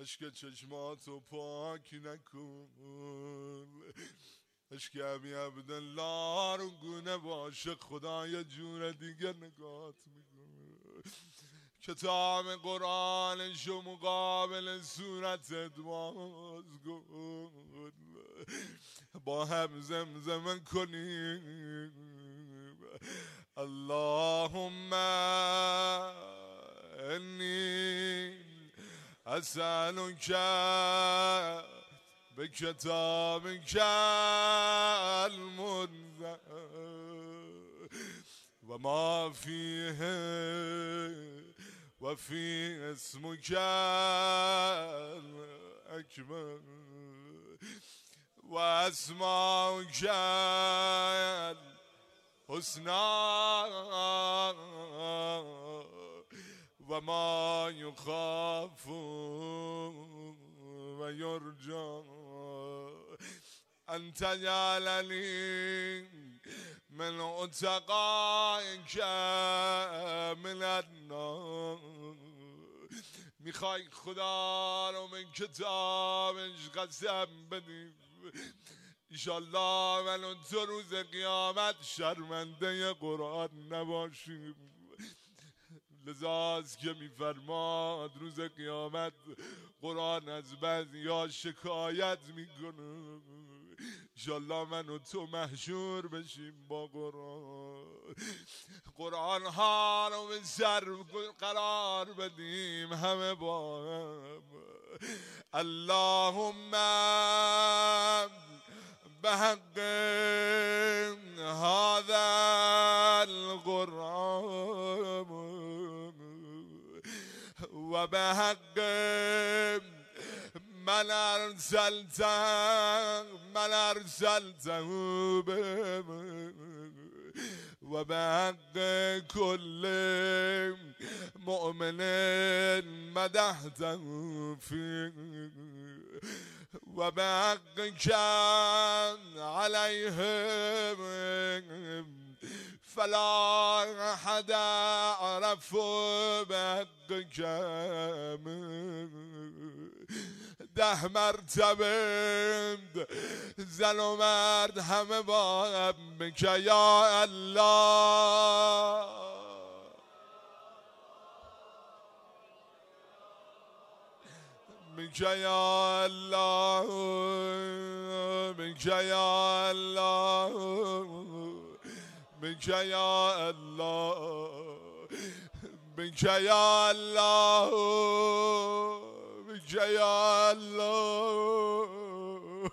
اشک چشماتو پاک نکن، اشک ابی عبدالله رو گونه باشه، خدا یه جور دیگه نگات میکنه. کتاب قرآنشو مقابل صورتت باز کن، با هم زمزمه کنیم اللهم انی اسألک بکتابک المنزل و ما فیه و فی اسمک الاکبر و اسماک الحسنا و ما یخاف و یرجا ان تجعلنی من اتقائک من النار. میخوای خدا رو من کتابش قسم بدیم ایشالله ولو تو روز قیامت شرمنده قرآن نباشیم. لذاست که میفرماد روز قیامت قرآن از بعضیا شکایت میکنه، انشالله من و تو محشور بشیم با قرآن. قرآن ها رو به سر قرار بدیم همه با هم. اللهم به حق هذا القرآن و به حق من ارسلته به و به حق کل مؤمن مدحته فی و به حق کن علیهم فلا احد عرف به حق کم 10 مرتبه زن و مرد همه با هم بکن یا الله بکن یا الله بکن یا الله بکن یا الله بکن یا الله بکن یا الله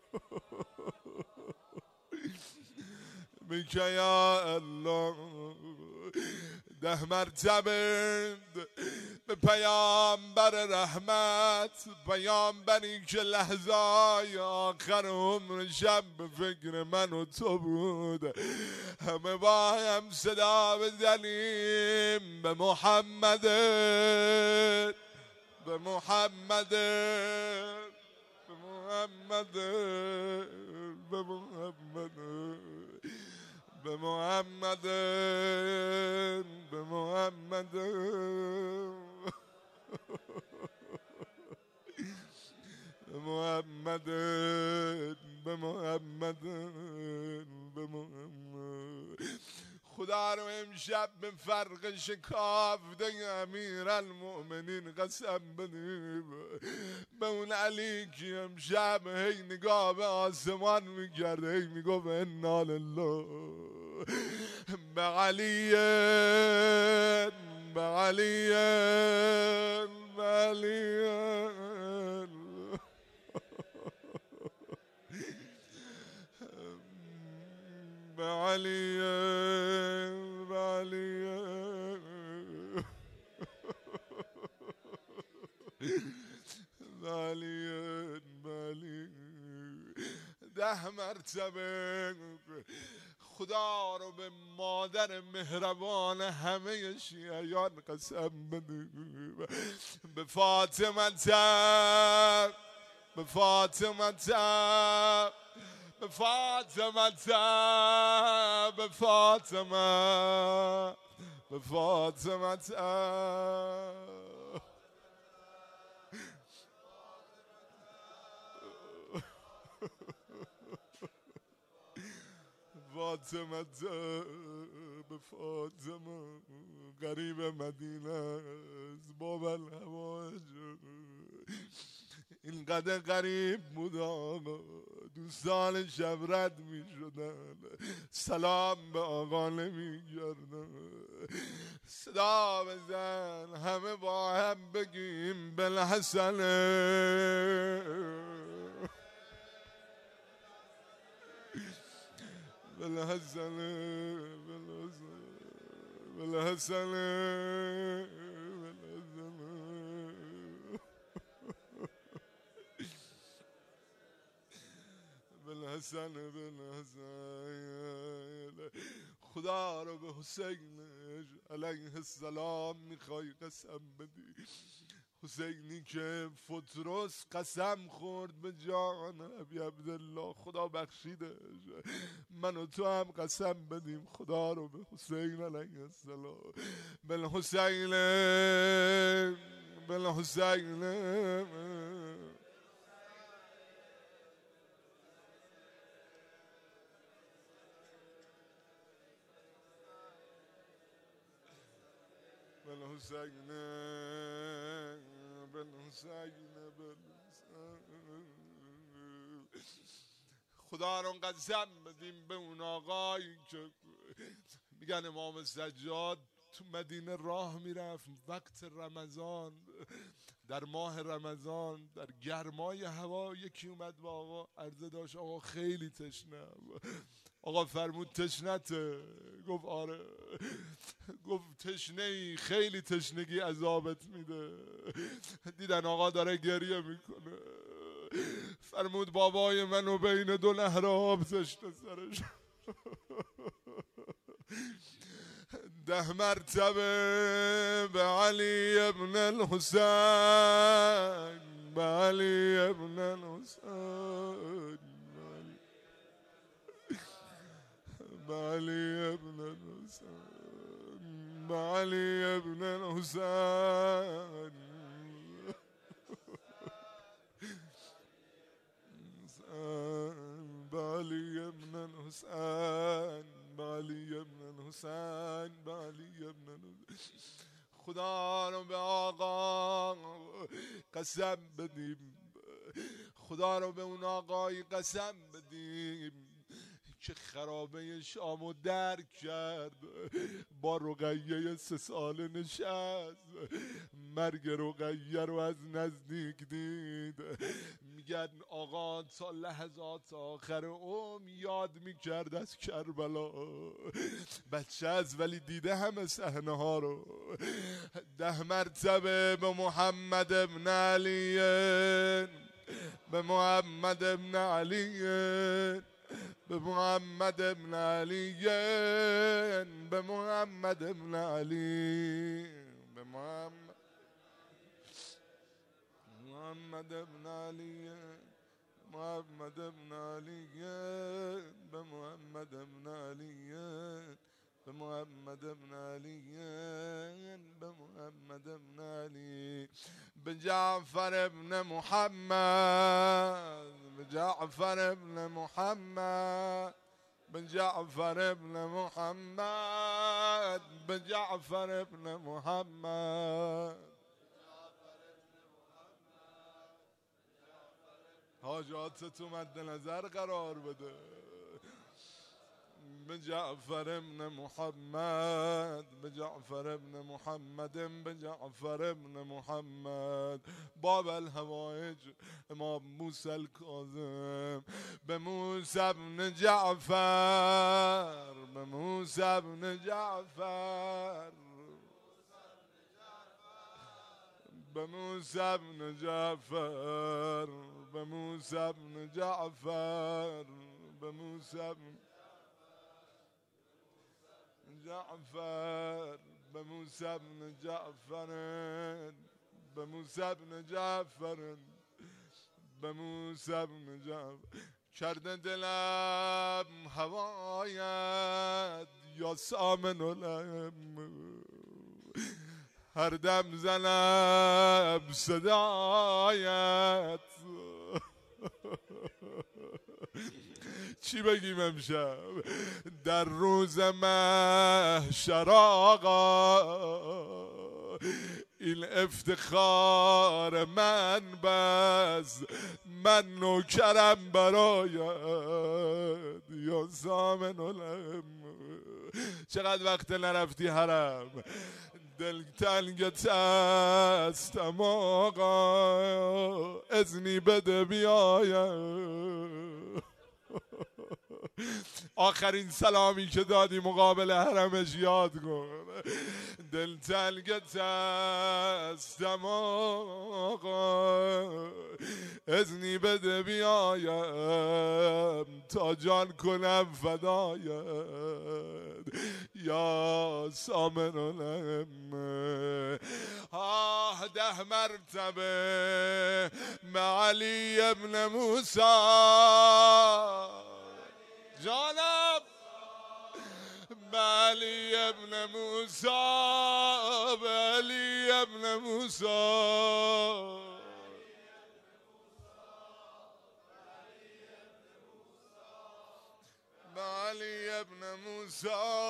بکن یا الله 10 مرتبه به پیامبر رحمت، پیامبری که لحظه آخر عمر شب به فکر من و تو بود، همه با هم صدا بزنیم به محمد به محمد به محمد به محمد به محمد به محمد به محمد به محمد به محمد. خدا رو امشب به فرق شکافته امیرالمؤمنین قسم بدیم، به اون علی که امشب هی نگاه به آسمان میکرد هی میگفت انا لله، به علی به علی به علی به علی به علی به علی به علی 10 مرتبه خدا رو به مادر مهربان همه شیعیان قسم بدیم، به فاطمه به فاطمه به فاطمه به فاطمه به فاطمه فاطمه به فاطمه غریب مدینه است باب الهواج اینقدر غریب بود آقا دوستان شب رد می شدن سلام به آقا نمی کردن صدا بزن همه با هم بگیم بالحسن بالحسن بالحسن بالحسن بالحسن خدا رو به حسین علیه السلام میخوای قسم بدی حسینی که فطرس قسم خورد به جان ابی عبدالله خدا بخشیدش من و تو هم قسم بدیم خدا رو به حسین علیه السلام بالحسین بالحسین بالحسین بالحسین خدا رو قسم بدیم به اون آقایی که میگن امام سجاد تو مدینه راه میرفت وقت رمضان در ماه رمضان در گرمای هوا یکی اومد با آقا عرضه داشت آقا خیلی تشنه آقا فرمود تشنته گفت آره گفت تشنه ای خیلی تشنگی عذابت میده دیدن آقا داره گریه میکنه فرمود بابای منو بین دو نهر آب زشته سرش 10 مرتبه به علی ابن الحسین به علی ابن الحسین به علی ابن الحسین به علی ابن الحسین به علی ابن الحسین به علی ابن الحسین به علی ابن الحسین خدا رو به آقا قسم بدیم خدا رو به اون آقای قسم بدیم که خرابه شامو درک کرد با رقیه 3 ساله نشست مرگ رقیه رو از نزدیک دید میگن آقا تا لحظات آخر یاد میکرد از کربلا بچه از ولی دیده همه صحنه ها رو 10 مرتبه به محمد ابن علی به محمد ابن علی به محمد ابن علی به محمد ابن علی به محمد ابن علی محمد ابن علی به محمد ابن علی به محمد ابن علی به محمد ابن علی به جعفر ابن محمد به جعفر ابن محمد به جعفر ابن محمد به جعفر ابن محمد حاجاتتو مد نظر قرار بده به جعفر ابن محمد به جعفر ابن محمد به جعفر ابن محمد باب الهوائج امام موسی الکاظم به موسی ابن جعفر به موسی ابن جعفر به موسی ابن جعفر به موسی ابن جعفر به موسی ابن جعفر به موسی ابن جعفر به موسی ابن جعفر به موسی ابن جعفر کرده دلم هوایت یا سامن الم هر دم زنم صدایت چی بگیم امشب؟ در روز محشر آقا این افتخار من بس، من نوکرم برایت یا زامن الم. چقدر وقت نرفتی حرم، دل تنگت هستم آقا، اذنی بده بیایم. آخرین سلامی که دادی مقابل حرمش یاد کن. دل تنگت هستم آقا، اذنی بده بیایم تا جان کنم فدایت یا سامن الم. آه 10 مرتبه مع علی ابن موسی جانم، علی ابن موسی، علی ابن موسی، علی ابن موسی،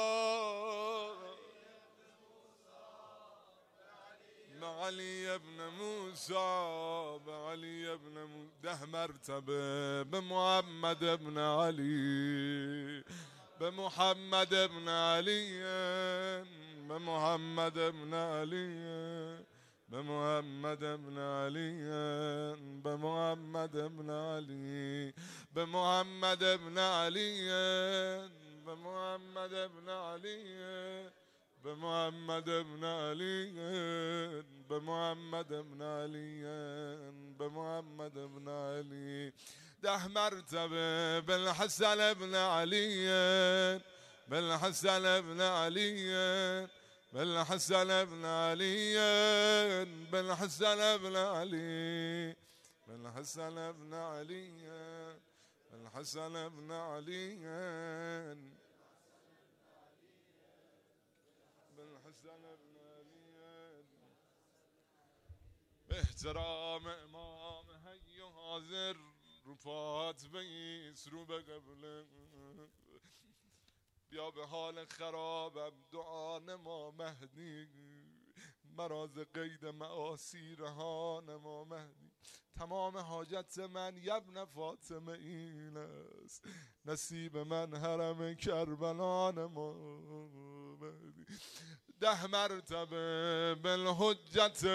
علی ابن موسی، علی ابن موسی. 10 مرتبه به محمد ابن علی، به محمد ابن علی، به محمد ابن علی، به محمد ابن علی، به محمد ابن علی، به محمد ابن علی، به محمد ابن علی، به محمد ابن علی، به محمد ابن علی، به محمد ابن علی. 10 مرتبه بالحسن ابن علی، بالحسن ابن علی، بالحسن ابن علی، بالحسن ابن علی، بالحسن ابن علی، بالحسن ابن علی، بالحسن ابن علی. به احترام امام حی و حاضر رو پات بیس رو به قبله، بیا به حال خرابم دعا نما مهدی، مراز قید معاصی رها نما مهدی. تمام حاجت من یبن فاطمه این است، نصیب من حرم کربلا نما مهدی. 10 مرتبه بالحجت،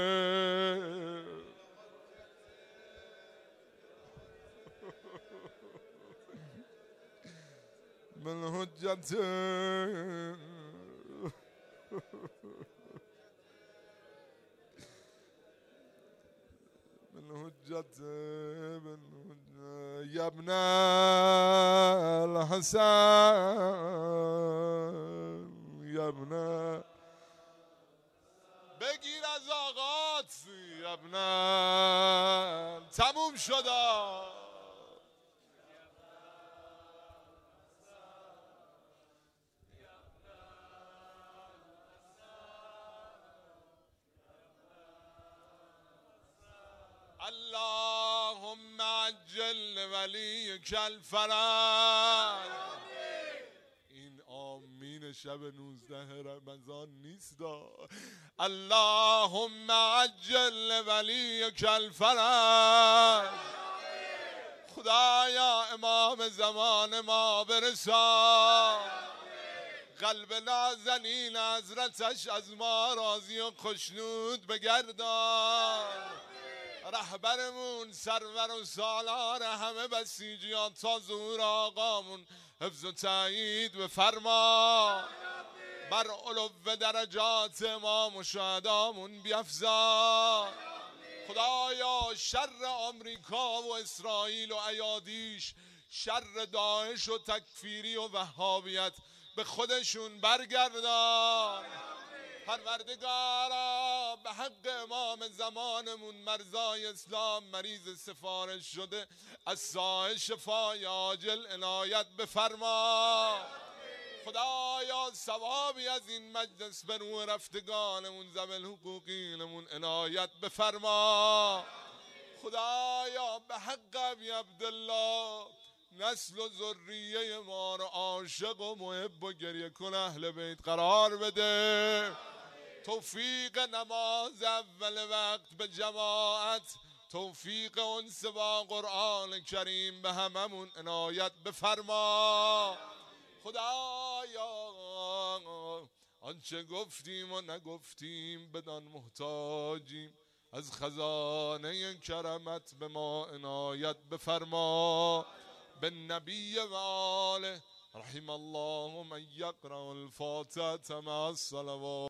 بالحجت، بالحجت، یا ابن الحسن، یا ابن، بگیر از آقات یا ابن، تموم شد. اللهم عجل ولیک الفرج. این آمین شب 19 رمضان نیست. اللهم عجل ولیک الفرج. خدایا امام زمان ما برسان، قلب نازنین حضرتش از ما راضی و خوشنود بگردان. رهبرمون سرور و سالار همه بسیجیان تا ظهور آقامون حفظ و تایید بفرما. بر علو درجات امام و شهدامون بیفزا. خدایا شر آمریکا و اسرائیل و ایادیش، شر داعش و تکفیری و وهابیت به خودشون برگردان. پروردگارا به حق امام زمانمون مرزای اسلام مریض سفارش شده، از سایه شفای عاجل عنایت بفرما. خدایا ثوابی از این مجلس به روح رفتگانمون ذوی حقوقینمون عنایت بفرما. خدایا به حق ابی عبدالله نسل و ذریه ما رو عاشق و محب و گریه کن اهل بیت قرار بده. توفیق نماز اول وقت به جماعت، توفیق انس با قرآن کریم به هممون عنایت بفرما. خدایا آنچه گفتیم و نگفتیم بدان محتاجیم، از خزانه کرمت به ما عنایت بفرما. به نبی و آله رحم الله من یقرأ الفاتحة مع الصلوات.